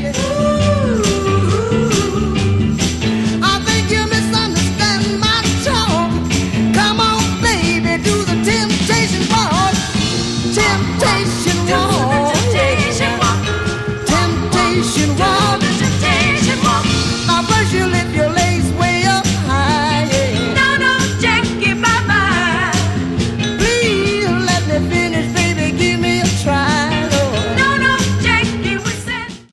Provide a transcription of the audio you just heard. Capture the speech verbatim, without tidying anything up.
I think you misunderstand my talk. Come on, baby, do the temptation walk. Temptation walk. Temptation walk. Temptation walk.